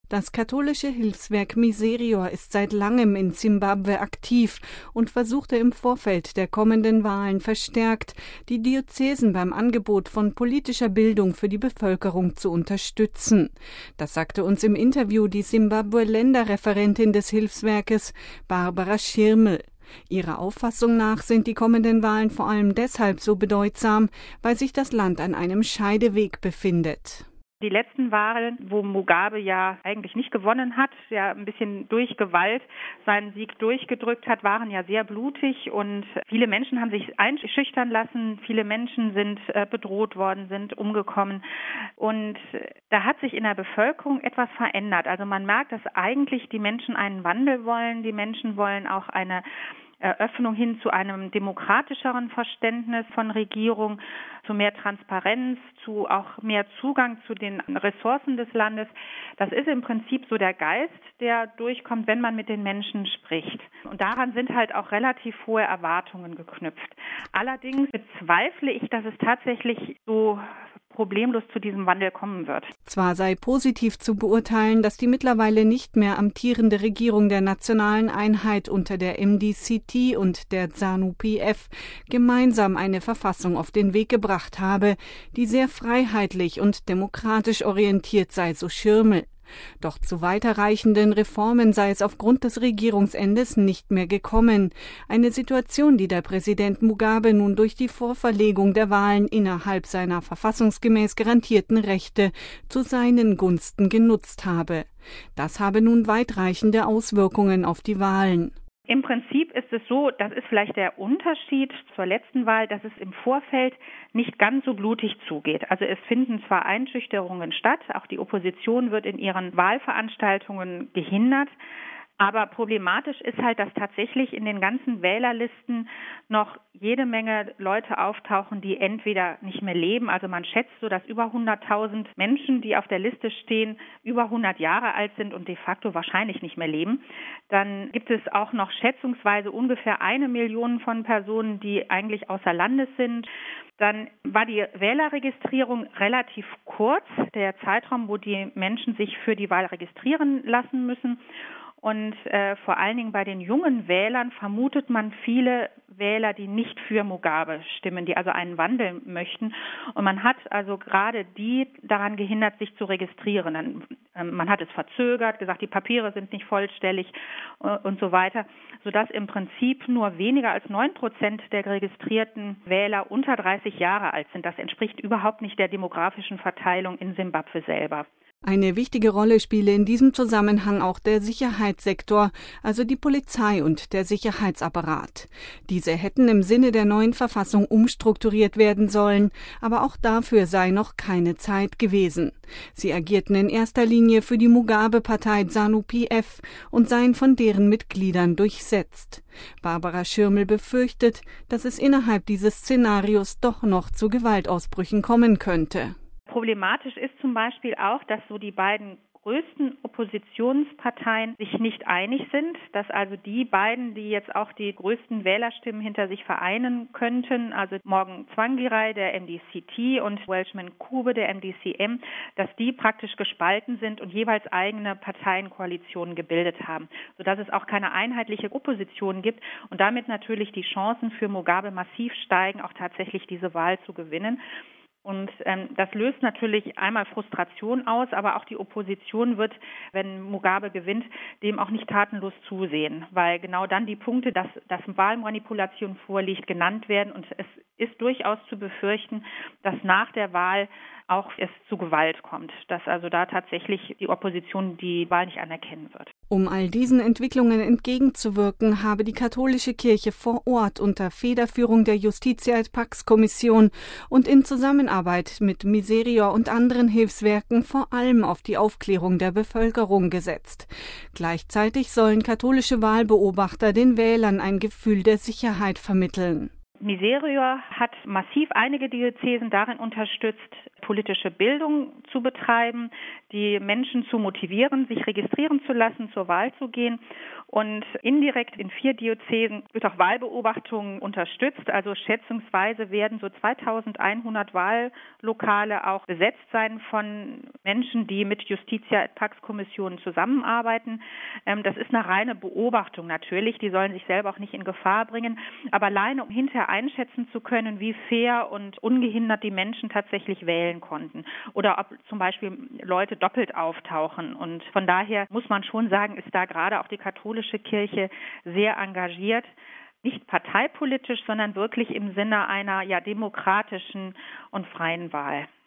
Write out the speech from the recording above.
Das katholische Hilfswerk Miserior ist seit langem in Simbabwe aktiv und versuchte im Vorfeld der kommenden Wahlen verstärkt, die Diözesen beim Angebot von politischer Bildung für die Bevölkerung zu unterstützen. Das sagte uns im Interview die Simbabwe-Länderreferentin des Hilfswerkes, Barbara Schirmel. Ihrer Auffassung nach sind die kommenden Wahlen vor allem deshalb so bedeutsam, weil sich das Land an einem Scheideweg befindet. Die letzten Wahlen, wo Mugabe ja eigentlich nicht gewonnen hat, ja ein bisschen durch Gewalt seinen Sieg durchgedrückt hat, waren ja sehr blutig und viele Menschen haben sich einschüchtern lassen, viele Menschen sind bedroht worden, sind umgekommen und da hat sich in der Bevölkerung etwas verändert. Also man merkt, dass eigentlich die Menschen einen Wandel wollen, die Menschen wollen auch eine Eröffnung hin zu einem demokratischeren Verständnis von Regierung, zu mehr Transparenz, zu auch mehr Zugang zu den Ressourcen des Landes. Das ist im Prinzip so der Geist, der durchkommt, wenn man mit den Menschen spricht. Und daran sind halt auch relativ hohe Erwartungen geknüpft. Allerdings bezweifle ich, dass es tatsächlich so problemlos zu diesem Wandel kommen wird. Zwar sei positiv zu beurteilen, dass die mittlerweile nicht mehr amtierende Regierung der Nationalen Einheit unter der MDCT und der ZANU-PF gemeinsam eine Verfassung auf den Weg gebracht habe, die sehr freiheitlich und demokratisch orientiert sei, so Schirmel. Doch zu weiterreichenden Reformen sei es aufgrund des Regierungsendes nicht mehr gekommen. Eine Situation, die der Präsident Mugabe nun durch die Vorverlegung der Wahlen innerhalb seiner verfassungsgemäß garantierten Rechte zu seinen Gunsten genutzt habe. Das habe nun weitreichende Auswirkungen auf die Wahlen. Im Prinzip ist es so, das ist vielleicht der Unterschied zur letzten Wahl, dass es im Vorfeld nicht ganz so blutig zugeht. Also es finden zwar Einschüchterungen statt, auch die Opposition wird in ihren Wahlveranstaltungen gehindert, aber problematisch ist halt, dass tatsächlich in den ganzen Wählerlisten noch jede Menge Leute auftauchen, die entweder nicht mehr leben. Also man schätzt so, dass über 100.000 Menschen, die auf der Liste stehen, über 100 Jahre alt sind und de facto wahrscheinlich nicht mehr leben. Dann gibt es auch noch schätzungsweise ungefähr 1 Million von Personen, die eigentlich außer Landes sind. Dann war die Wählerregistrierung relativ kurz, der Zeitraum, wo die Menschen sich für die Wahl registrieren lassen müssen. Und vor allen Dingen bei den jungen Wählern vermutet man viele Wähler, die nicht für Mugabe stimmen, die also einen Wandel möchten. Und man hat also gerade die daran gehindert, sich zu registrieren. Man hat es verzögert, gesagt, die Papiere sind nicht vollständig und so weiter, sodass im Prinzip nur weniger als 9% der registrierten Wähler unter 30 Jahre alt sind. Das entspricht überhaupt nicht der demografischen Verteilung in Simbabwe selber. Eine wichtige Rolle spiele in diesem Zusammenhang auch der Sicherheitssektor, also die Polizei und der Sicherheitsapparat. Diese hätten im Sinne der neuen Verfassung umstrukturiert werden sollen, aber auch dafür sei noch keine Zeit gewesen. Sie agierten in erster Linie für die Mugabe-Partei ZANU-PF und seien von deren Mitgliedern durchsetzt. Barbara Schirmel befürchtet, dass es innerhalb dieses Szenarios doch noch zu Gewaltausbrüchen kommen könnte. Problematisch ist zum Beispiel auch, dass so die beiden größten Oppositionsparteien sich nicht einig sind, dass also die beiden, die jetzt auch die größten Wählerstimmen hinter sich vereinen könnten, also Morgan Tsvangirai der MDCT und Welshman Kube der MDCM, dass die praktisch gespalten sind und jeweils eigene Parteienkoalitionen gebildet haben, sodass es auch keine einheitliche Opposition gibt und damit natürlich die Chancen für Mugabe massiv steigen, auch tatsächlich diese Wahl zu gewinnen. Und das löst natürlich einmal Frustration aus, aber auch die Opposition wird, wenn Mugabe gewinnt, dem auch nicht tatenlos zusehen, weil genau dann die Punkte, dass Wahlmanipulation vorliegt, genannt werden. Und es ist durchaus zu befürchten, dass nach der Wahl auch es zu Gewalt kommt, dass also da tatsächlich die Opposition die Wahl nicht anerkennen wird. Um all diesen Entwicklungen entgegenzuwirken, habe die katholische Kirche vor Ort unter Federführung der Justitia et Pax Kommission und in Zusammenarbeit mit Miserior und anderen Hilfswerken vor allem auf die Aufklärung der Bevölkerung gesetzt. Gleichzeitig sollen katholische Wahlbeobachter den Wählern ein Gefühl der Sicherheit vermitteln. Miserior hat massiv einige Diözesen darin unterstützt, politische Bildung zu betreiben, die Menschen zu motivieren, sich registrieren zu lassen, zur Wahl zu gehen. Und indirekt in 4 Diözesen wird auch Wahlbeobachtung unterstützt. Also schätzungsweise werden so 2100 Wahllokale auch besetzt sein von Menschen, die mit Justitia et Pax Kommissionen zusammenarbeiten. Das ist eine reine Beobachtung natürlich. Die sollen sich selber auch nicht in Gefahr bringen. Aber alleine, um hinterher einschätzen zu können, wie fair und ungehindert die Menschen tatsächlich wählen konnten. Oder ob zum Beispiel Leute doppelt auftauchen. Und von daher muss man schon sagen, ist da gerade auch die katholische Kirche sehr engagiert. Nicht parteipolitisch, sondern wirklich im Sinne einer demokratischen und freien Wahl.